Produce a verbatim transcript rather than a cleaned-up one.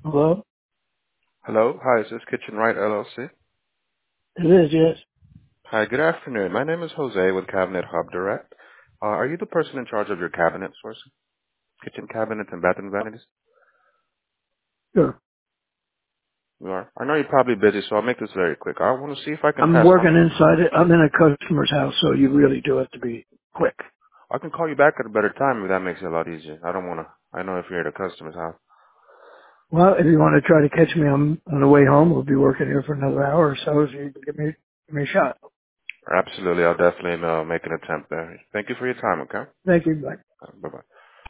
Hello? Hello. Hi, is this Kitchen Right L L C? It is, yes. Hi, good afternoon. My name is Jose with Cabinet Hub Direct. Uh, are you the person in charge of your cabinet sourcing? Kitchen cabinets and bathroom vanities? Sure. You are? I know you're probably busy, so I'll make this very quick. I want to see if I can I'm pass on. working inside it. I'm in a customer's house, so you really do have to be quick. I can call you back at a better time if that makes it a lot easier. I don't want to. I know if you're at a customer's house. Well, if you want to try to catch me on, on the way home, we'll be working here for another hour or so, so you can give me, give me a shot. Absolutely. I'll definitely uh, make an attempt there. Thank you for your time, okay? Thank you. Bye. Bye-bye.